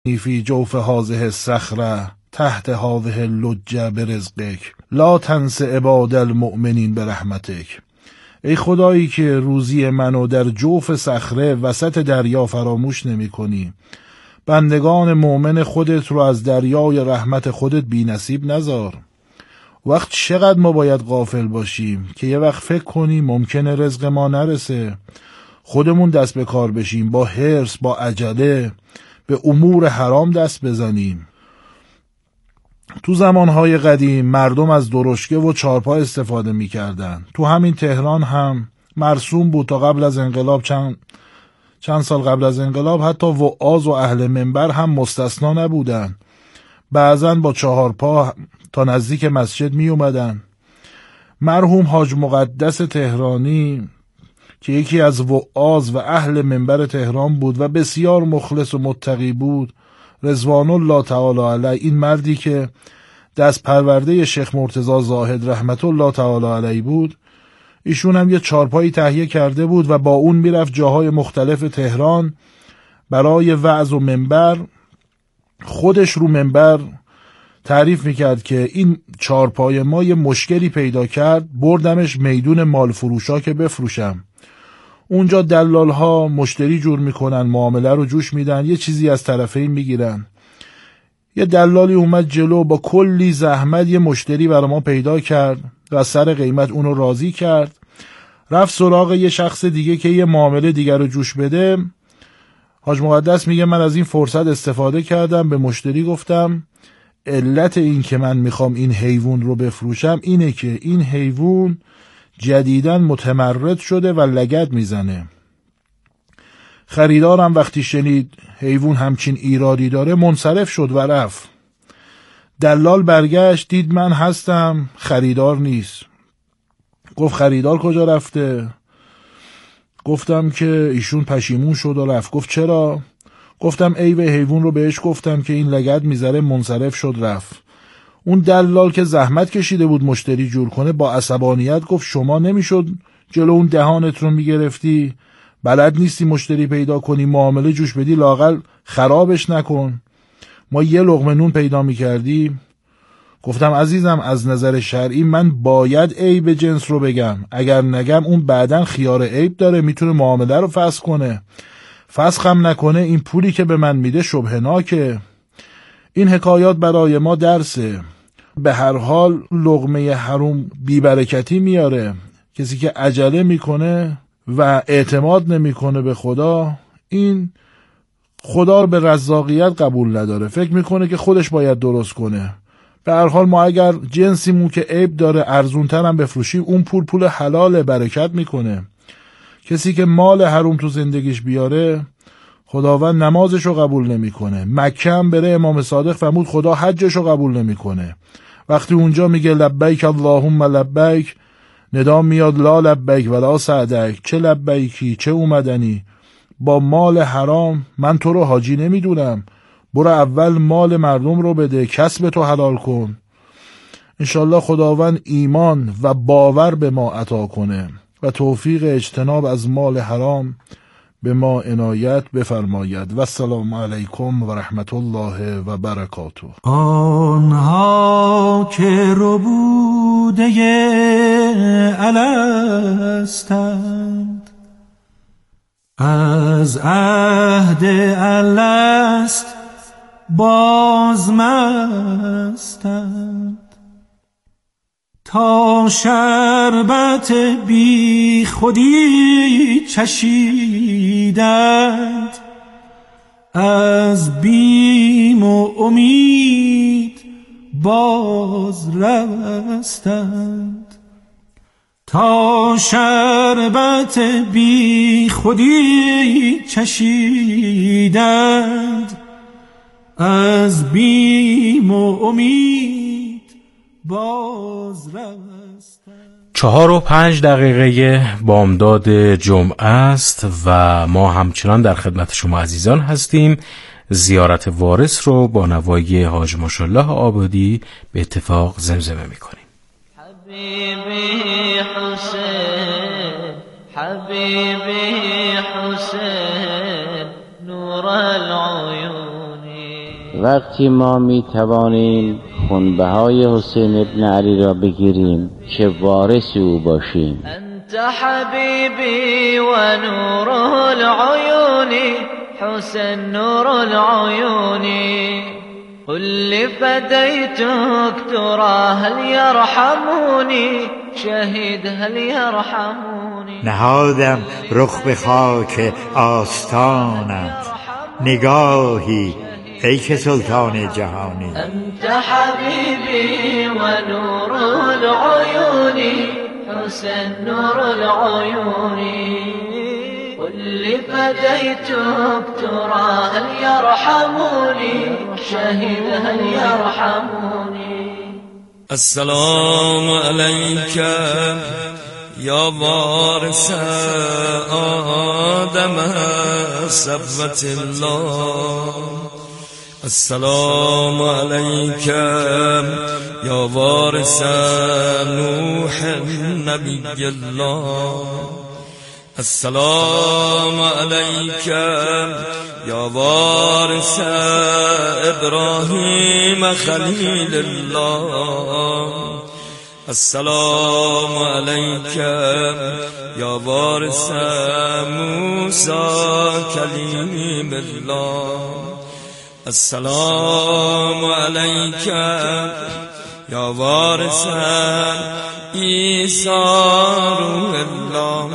فی جوف هذه الصخره تحت هذه اللجه برزقک لا تنس عباد المؤمنین برحمتک. ای خدایی که روزی منو در جوف صخره وسط دریا فراموش نمی کنی، بندگان مؤمن خودت رو از دریای رحمت خودت بی نصیب نذار. وقت چقدر ما باید غافل باشیم که یه وقت فکر کنیم ممکنه رزق ما نرسه، خودمون دست به کار بشیم، با حرص با عجله به امور حرام دست بزنیم. تو زمانهای قدیم مردم از درشکه و چارپا استفاده میکردن. تو همین تهران هم مرسوم بود تا قبل از انقلاب، چند سال قبل از انقلاب حتی وعاظ و اهل منبر هم مستثنا نبودن. بعضن با چهارپا تا نزدیک مسجد می اومدن. مرحوم حاج مقدس تهرانی که یکی از وعاظ و اهل منبر تهران بود و بسیار مخلص و متقی بود، رضوان الله تعالی علیه، این مردی که دست پرورده شیخ مرتضی زاهد رحمت الله تعالی علیه بود، ایشون هم یه چارپایی تهیه کرده بود و با اون میرفت جاهای مختلف تهران برای وعظ و منبر. خودش رو منبر تعریف میکرد که این چارپای ما یه مشکلی پیدا کرد، بردمش میدون مال فروشا که بفروشم. اونجا دلال ها مشتری جور میکنن، معامله رو جوش میدن، یه چیزی از طرفین میگیرن. یه دلالی اومد جلو با کلی زحمت یه مشتری برای ما پیدا کرد و سر قیمت اونو راضی کرد. رفت سراغ یه شخص دیگه که یه معامله دیگر رو جوش بده. حاج مقدس میگه من از این فرصت استفاده کردم، به مشتری گفتم علت این که من میخوام این حیوان رو بفروشم اینه که این حیوان جدیداً متمرد شده و لگد میزنه. خریدارم وقتی شنید حیوان همچین ایرادی داره منصرف شد و رفت. دلال برگشت دید من هستم، خریدار نیست. گفت خریدار کجا رفته؟ گفتم که ایشون پشیمون شد و رفت. گفت چرا؟ گفتم عیب حیوان رو بهش گفتم که این لگد میذاره، منصرف شد رفت. اون دلال که زحمت کشیده بود مشتری جور کنه با عصبانیت گفت شما نمیشد جلو اون دهانت رو میگرفتی؟ بلد نیستی مشتری پیدا کنی، معامله جوش بدی، لااقل خرابش نکن. ما یه لقمه نون پیدا میکردیم. گفتم عزیزم از نظر شرعی من باید عیب جنس رو بگم، اگر نگم اون بعدن خیار عیب داره، میتونه معامله رو فسخ کنه. فسخم نکنه این پولی که به من میده شبهناکه. این حکایات برای ما درسه. به هر حال لقمه حروم بیبرکتی میاره. کسی که عجله میکنه و اعتماد نمیکنه به خدا، این خدا رو به رزاقیت قبول نداره، فکر میکنه که خودش باید درست کنه. به هر حال ما اگر جنسیمون که عیب داره ارزونتر هم بفروشیم، اون پول حلال، برکت میکنه. کسی که مال حروم تو زندگیش بیاره خداوند نمازش رو قبول نمیکنه. مکه هم بره امام صادق فرمود خدا حجش رو قبول نمیکنه. وقتی اونجا میگه لبیک اللهم لبیک، ندا میاد لا لبیک ولا سعدیک، چه لبیکی چه اومدنی. با مال حرام من تو رو حاجی نمیدونم، برو اول مال مردم رو بده، کسب تو حلال کن. انشالله خداوند ایمان و باور به ما عطا کنه و توفیق اجتناب از مال حرام به ما عنایت بفرماید. و السلام علیکم و رحمت الله و برکاته. آنها که ربوده الستند، از عهد الست بازمستند، تا شربت بی خودی چشیدند، از بیم و امید باز رستند. تا شربت بی خودی چشیدند، از بیم و امید باز رستند. 4:05 بامداد جمعه است و ما همچنان در خدمت شما عزیزان هستیم. زیارت وارث رو با نوای حاج ماشاءالله آبادی به اتفاق زمزمه می‌کنیم. حبیبی حسین، حبیبی حسین، نور العیون وقتی ما می توانیم خونبهای حسین ابن علی را بگیریم که وارث او باشیم. انت حبیبی و نوره العیون حسین نور العیون قل فدیتک ترى هل یرحمونی شهید هل یرحمونی. نهادم رخ به خاک آستانت نگاهی ای که سلطان جهانی. انت حبیبی و نور العیون حسین نور العیون قل فدیتک ترى هل یرحمونی شهید هل یرحمونی. السلام علیک یا وارث آدم صبوة الله. السلام علیک یا وارث نوح نبی الله. السلام علیک یا وارث ابراهیم خلیل الله. السلام علیک یا وارث موسی کلیم الله. السلام علیک یا وارث عیسی روح الله.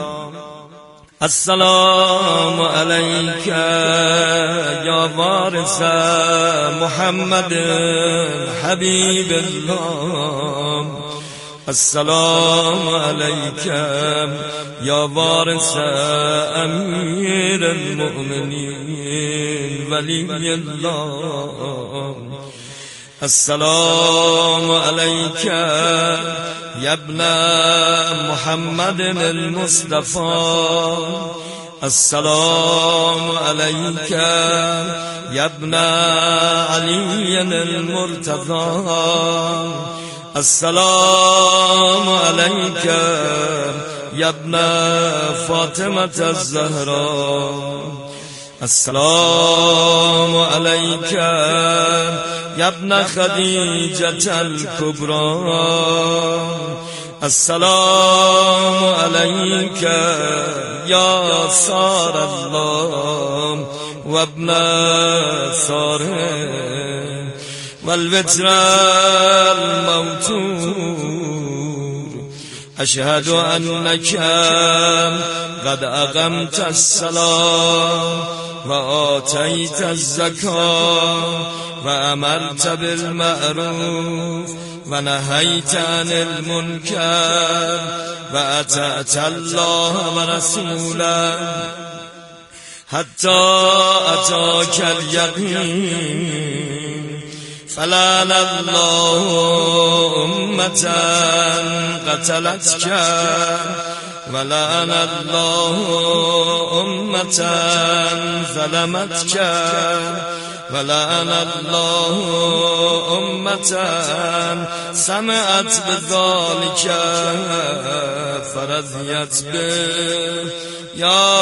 السلام علیک یا وارث محمد حبیب الله. السلام علیک یا وارث امیر المؤمنین ولی الله. السلام علیک یا ابن محمد المصطفى. السلام علیک یا ابن علی المرتضى. السلام علیک یا ابن فاطمة الزهراء. السلام علیک یا ابن خدیجة الكبرى. السلام علیک یا سار الله و ابن ساره والوتر الموتور. اشهد انک قد اقمت الصلاة و آتیت الزکاة و امرت بالمعروف و نهیت عن المنکر و اطعت الله و رسوله حتی اتاک الیقین. فلعن الله امة قتلتك ولعن الله امة ظلمتك ولعن الله امة سمعت بذلك فرضيت به. یا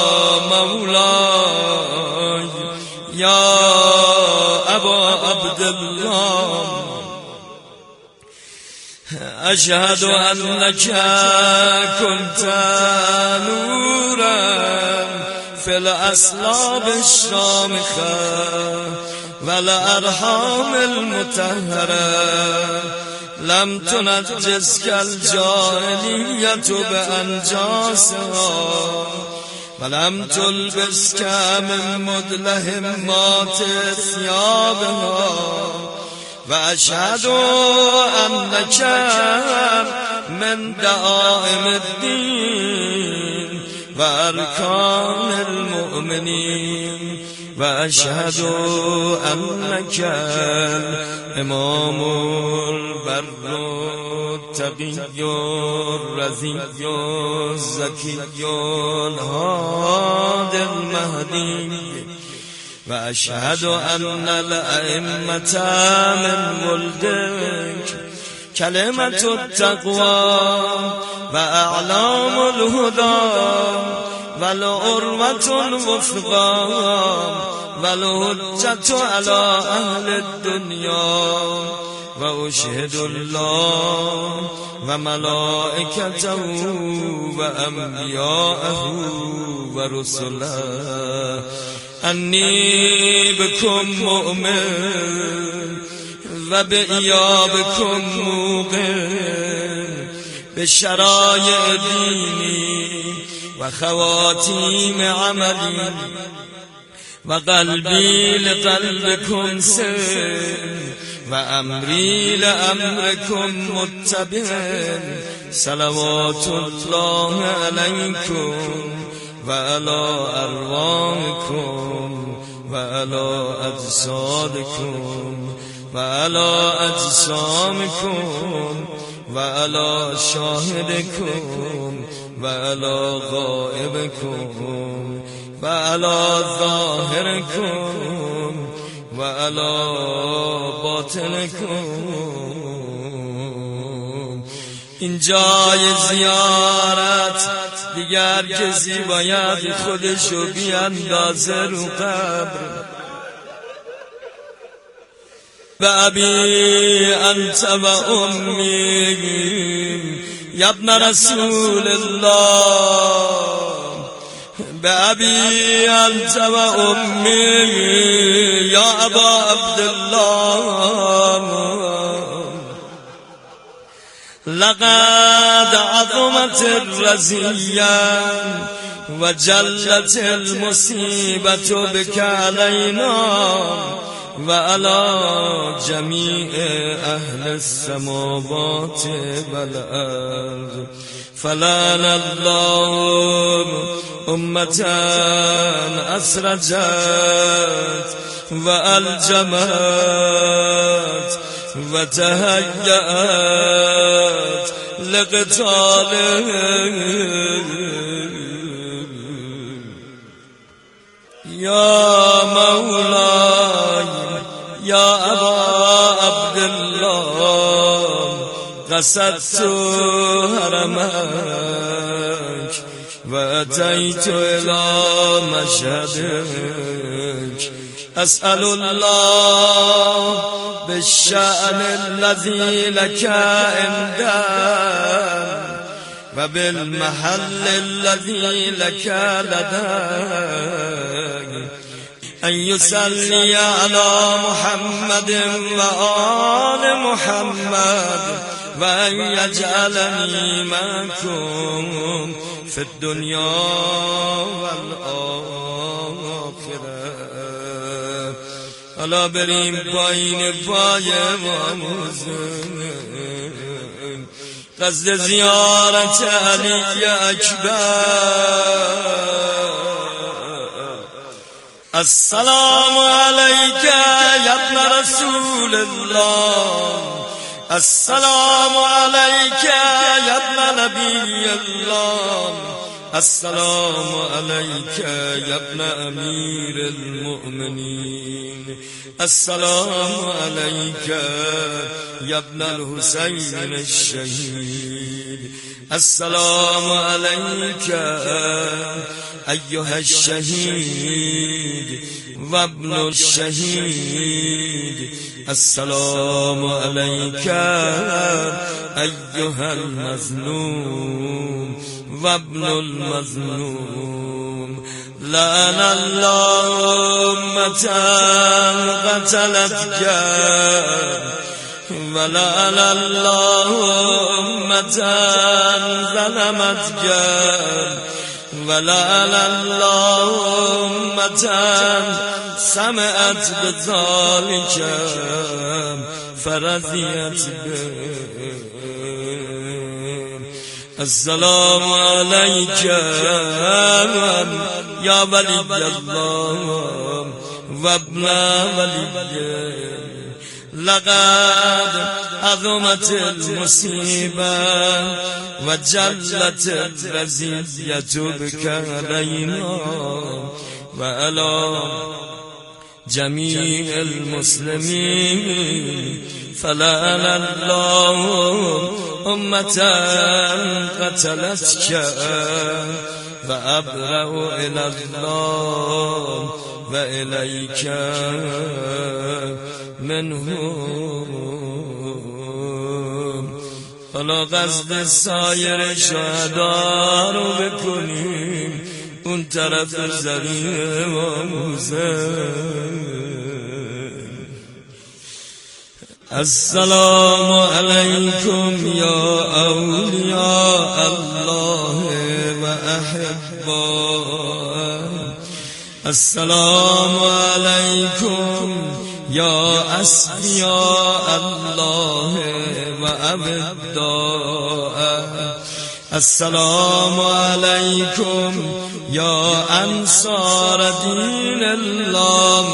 مولاي یا ابا عبدالله اشهد انک كنت نورا فی الاصلاب الشامخة والارحام المطهرة. لم تنجزك الجاهلیة بانجاسها ولم تلبسك من مدلهمات ثيابها. واشهد انك من دعائم الدين واركان المؤمنين. واشهد انك الامام البر التقي الرضي الزكي الهادي المهدي. واشهد ان الائمة من ولدك كلمة التقوى واعلام الهدى والعروة الوثقى والحجة على أهل الدنيا وأشهد الله وملائكته وأنبياءه ورسله أني بكم مؤمن وبإيابكم موقن بشرائع ديني وخواتيم عملي وقلبي لقلبكم سر وأمري لأمركم متبع صلوات الله عليكم وعلى أرواحكم وعلى أجسادكم وعلى أجسامكم وعلى شاهدكم وعلى غائبكم وعلى ظاهركم وعلى باطنكم. این جای زیارت دیگر کسی باید خودشو بیاندازه رو قبر. و ابی انت و امی یا ابن رسول الله بأبي أنت وأمي يا أبا عبد الله لقد عظمت الرزية وجلت المصيبة بك علينا وعلى جميع أهل السماوات والأرض. فلعن الله أمة أسرجت وألجمت وتهيأت لقتاله. يا مولاي يا أبا عبد الله قصدت حرمك وأتيت إلى مشهدك أسأل الله بالشأن الذي لك عندك وبالمحل الذي لك لديك أن يصلي على محمد وآل محمد وأن يجعلني معكم في الدنيا والآخرة. حالا بریم پایین پای واموزن قصد زیارت علی اکبر. السلام عليك يا ابن رسول الله السلام عليك يا ابن نبي الله السلام عليك يا ابن أمير المؤمنين السلام عليك يا ابن الحسين الشهيد السلام عليك أيها الشهيد وابن الشهيد السلام عليك أيها المظلوم وابن المظلوم. لعن الله أمة قتلتك ولعن الله أمة ظلمتك ولعن الله أمة سمعت بذلك فرضيت به. السلام عليك يا ولي الله وابن وليه لقد عظمت المصيبة وجلت الرزية بك علينا وعلى جميع المسلمين. فلعن الله أمة قتلتك وأبرأ إلى الله وإليك منهم. حالا قصد سایر شهدا رو بکنیم اون طرف زمین موزه. السلام علیکم یا اولیاء الله و احباء. السلام علیکم یا اصفیاء الله و ابداء. السلام علیکم یا انصار دین الله.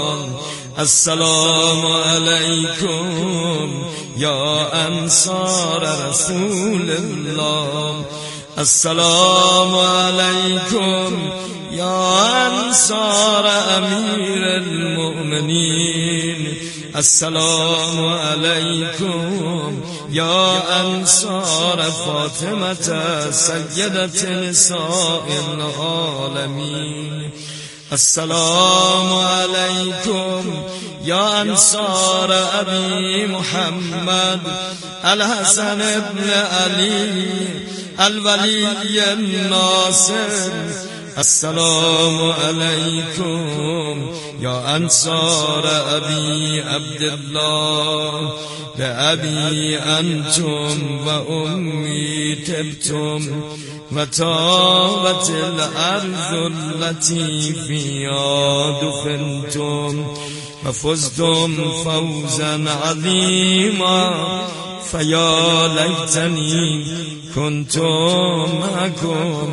السلام علیکم یا انصار رسول الله. السلام علیکم یا انصار امیر المؤمنین. السلام علیکم یا انصار فاطمه سیدة نساء العالمین. السلام علیکم یا انصار ابی محمد الحسن ابن علی الولی الناصر. السلام علیکم یا انصار ابی عبدالله بأبي أنتم وأمي تبتم وطابت الأرض التي فيها دفنتم وفزتم فوزا عظيما. فيا ليتني كنت معكم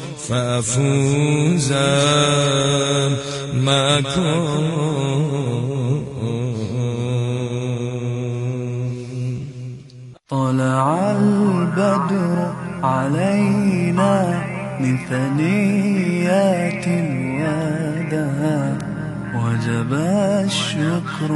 فأفوز معكم. طلع البدر علينا من ثنيات الوداع وجب الشكر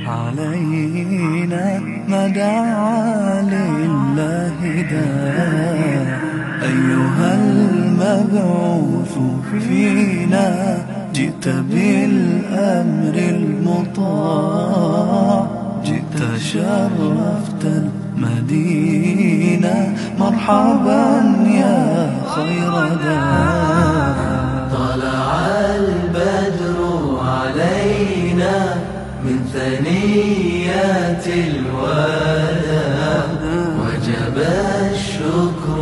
علينا ما دعا لله داع. أيها المبعوث فينا جئت بالأمر المطاع. جئت شرفت المدينة مرحبا يا خير داع. طلع البدر علينا من ثنيات الوداع وجب الشكر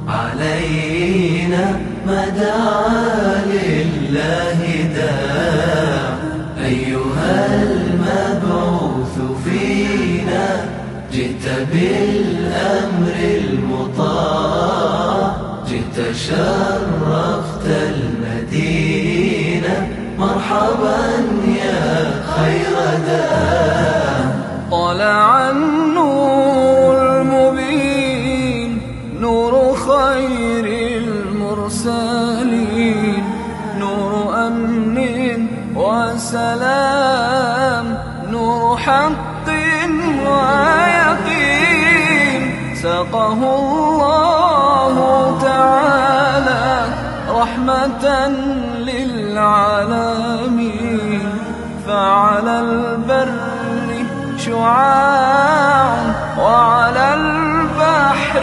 علينا ما دعا لله داع. أيها المبعوث فينا جئت بالأمر المطاع. جئت شرفت المدينة مرحبا يا خير داع. طلع النور المبين نور خير المرسلين نور أمن وسلام نور حق ويقين. سقه الله تعالى رحمة للعالمين. فعلى البر شعاع وعلى البحر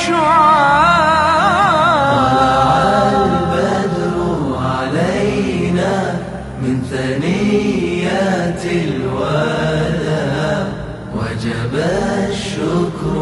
شعاع. طلع البدر علينا من ثنيات الوداع وجب الشكر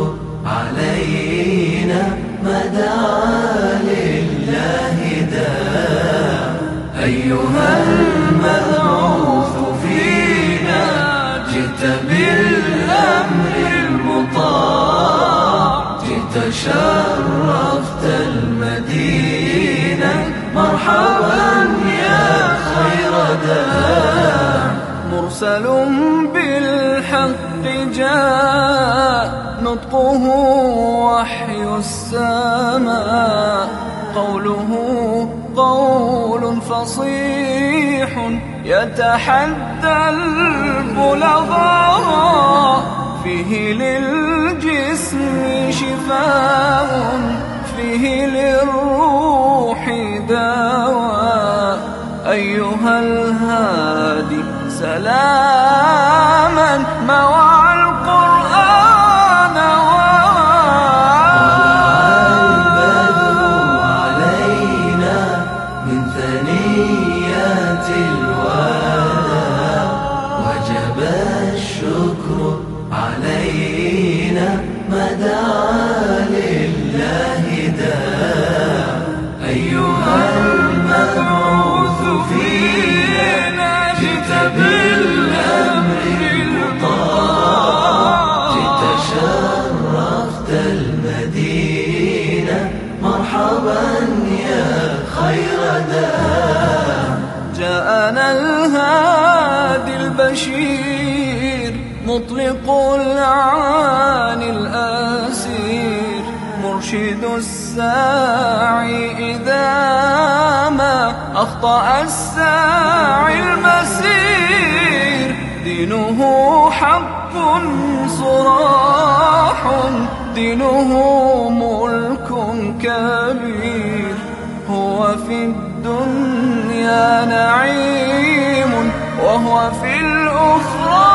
علينا ما دعا لله داع. أيها المبعوث فينا جئت بالأمر المطاع. جئت شرفت المدينة مرحبا يا خير داع. مرسل بالحق جاء نطقه وحي السماء. قوله قول فصيح يتحدى البلغاء. فيه للجسم شفاء فيه للروح سلاما مع القرآن البدر علينا من ثنيات الوداع وجب الشكر علينا ما دعا لله داع أيها المبعوث فينا جئت بالأمر المطاع جئت شرفت المدينة مرحبا يا خير داع جاءنا الهادي البشير مطلق العاني الأسير مرشد الساعي إذا ما أخطأ الساعي المسير دينه حق صراح دينه ملك كبير هو في الدنيا نعيم وهو في الأخرى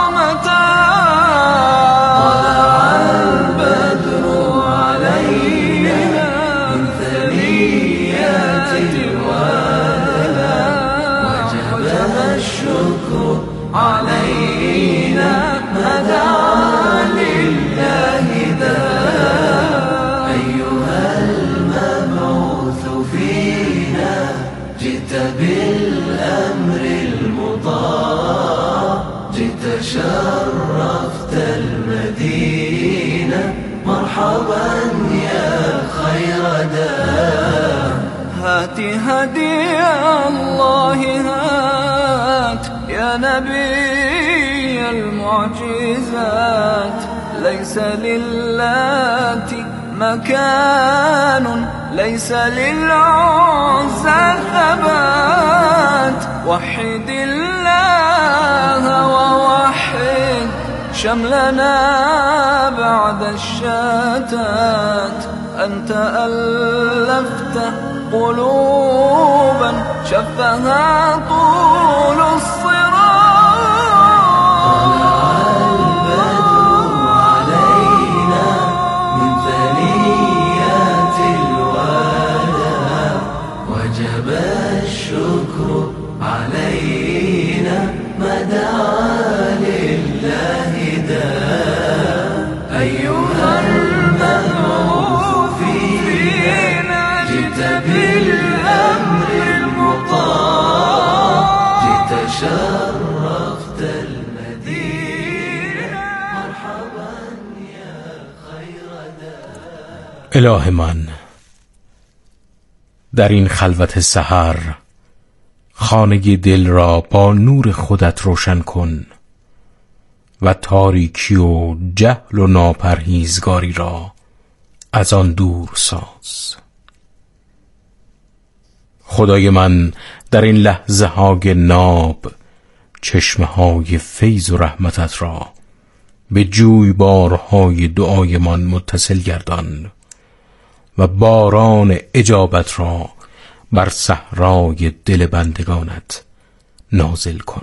متاع طلع البدر علينا من ثنيات الوداع وجب الشكر علينا ما دعا لله داع أيها المبعوث فينا جئت بالأمر المطاع جئت شرفت المدينة مرحبا يا خير داع هات هدي الله هات يا نبي المعجزات ليس للات مكان ليس للعزى ثبات وحد الله ووحد شملنا بعد الشتات أنت ألفت قلوبا شفها طول الصراط طلع البدر علينا من ثنيات الوداع وجب الشكر علينا ما دعا لله داع أيها المبعوث فينا جئت بالأمر المطاع جئت شرفت المدينة مرحبا يا خير داع اله من، در این خلوت سحر خانه دل را با نور خودت روشن کن و تاریکی و جهل و ناپرهیزگاری را از آن دور ساز. خدای من، در این لحظه های ناب چشمه های فیض و رحمتت را به جویبارهای دعای من متصل گردان و باران اجابت را بر صحرای دل بندگانت نازل کن.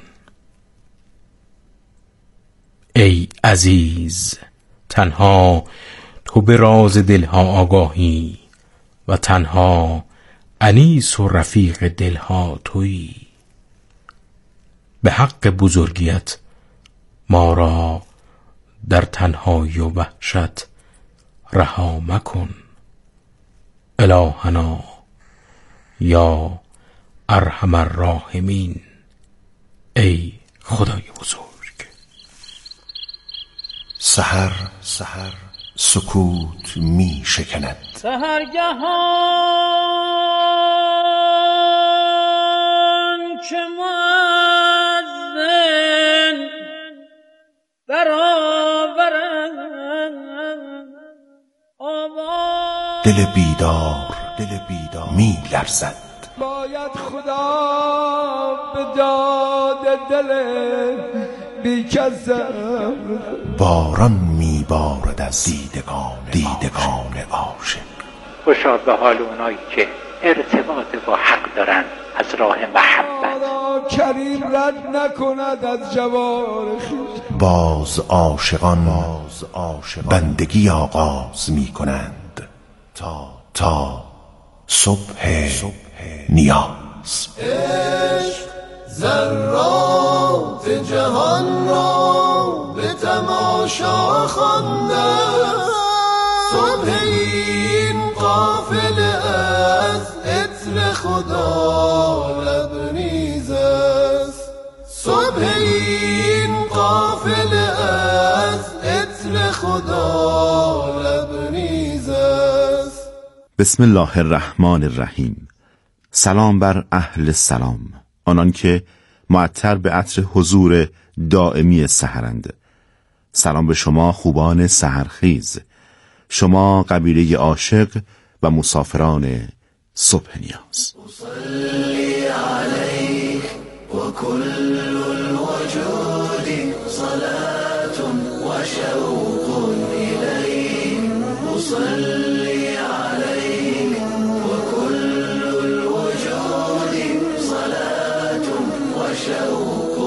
ای عزیز، تنها تو به راز دلها آگاهی و تنها انیس و رفیق دلها تویی. به حق بزرگیت ما را در تنهایی و وحشت رها مکن. الهنا یا ارحم الراحمین، ای خدای بزرگ. سحر سکوت می شکند، سحرگهان چه مؤذن برآورد آواز، دل بیدار می لرزد. باید خدا به داد دل بیکسم، باران می بارد از دیدگان عاشق. خوشا به حال اونایی که ارتباط با حق دارن از راه محبت. کریم رد نکند از جوار خویش. باز عاشقان بندگی آغاز می کنند تا صبح نیاز. عشق ذرات جهان را به تماشا خوانده، صبح این قافله از عطر خدا لبریز است، صبح این قافله از عطر خدا لبریز است. بسم الله الرحمن الرحیم. سلام بر اهل سلام، آنان که معطر به عطر حضور دائمی سحرند. سلام به شما خوبان سحرخیز، شما قبیله عاشق و مسافران صبح نیاز. صلی علیک و کل الوجود صلاة و شوق الیک. صلی علیک و کل الوجود صلاة و شوق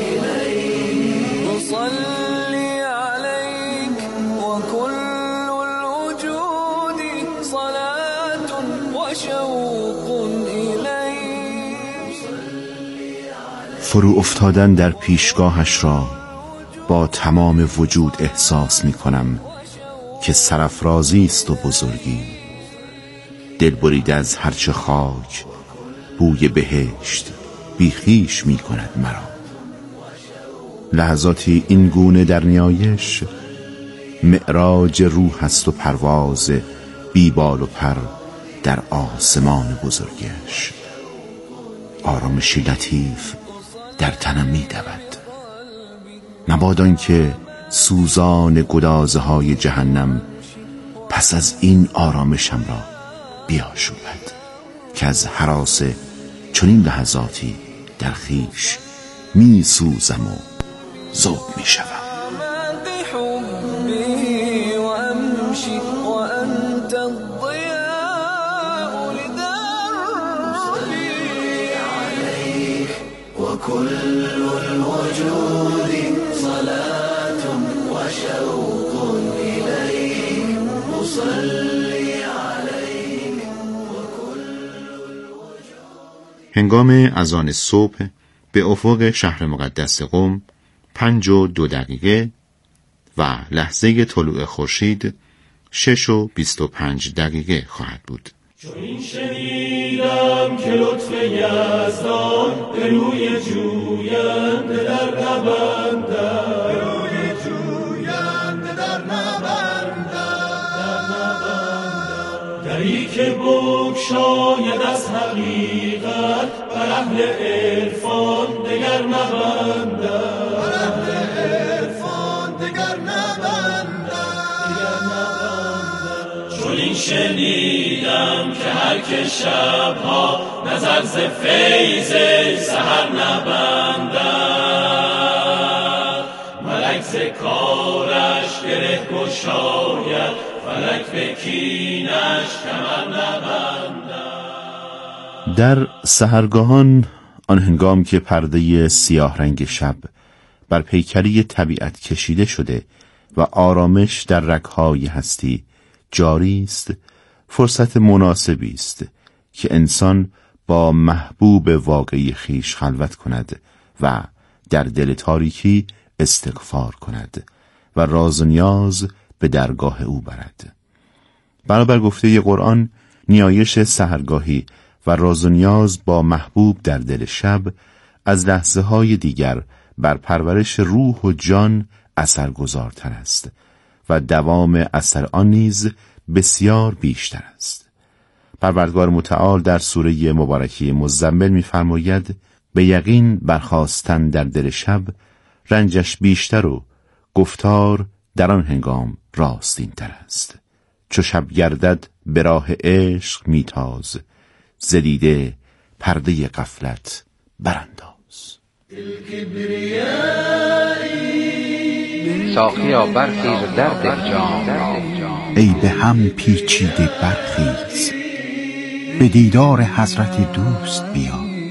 الیک. صلی علیک و کل الوجود صلاة و شوق الیک. فرو افتادن در پیشگاهش را با تمام وجود احساس می کنم که سرافرازی است و بزرگی. دل بریده از هرچه خاک بوی بهشت بیخیش می کند مرا. لحظاتی این گونه در نیایش معراج روح است و پرواز بی بال و پر در آسمان بزرگش. آرامشی لطیف در تنم می دود، مبادا که سوزان گدازه های جهنم پس از این آرامشم را بیاشوبد که از هراس چنین لحظاتی در خویش می سوزم و ذوب می شوم. كل الوجود صلاة و شوق إليك. مصلي عليك وكل الوجود. هنگام اذان صبح به افق شهر مقدس قم 5:02 و لحظه طلوع خورشید 6:25 خواهد بود. چون این شنیدم که لطف یزدان به روی جوینده در نبندد، به روی جوینده در نبندد، دری که بگشاید از حقیقت بر اهل عرفان دگر نبندد، بر اهل عرفان دگر نبندد. چون این شنیدم که هر که شبها نظر ز فیض سحر نبندد، ملک ز کارش گره گشاید، فلک به کینش کمر نبندد. در سحرگاهان آن هنگام که پرده سیاه رنگ شب بر پیکری طبیعت کشیده شده و آرامش در رگ‌های هستی جاری است، فرصت مناسبی است که انسان با محبوب واقعی خیش خلوت کند و در دل تاریکی استغفار کند و راز و نیاز به درگاه او برد. بنابر گفته قرآن، نیایش سحرگاهی و راز و نیاز با محبوب در دل شب از لحظه های دیگر بر پرورش روح و جان اثرگذارتر است و دوام اثر آن نیز بسیار بیشتر است. پروردگار متعال در سوره مبارکه مزمل می‌فرماید: به یقین برخاستن در دل شب رنجش بیشتر و گفتار در آن هنگام راستین تر است. چو شب گردد به راه عشق میتاز، زدیده پرده غفلت برانداز. ساقیا برخیز در دل جام، ای به هم پیچیده برخیز، به دیدار حضرت دوست بیا.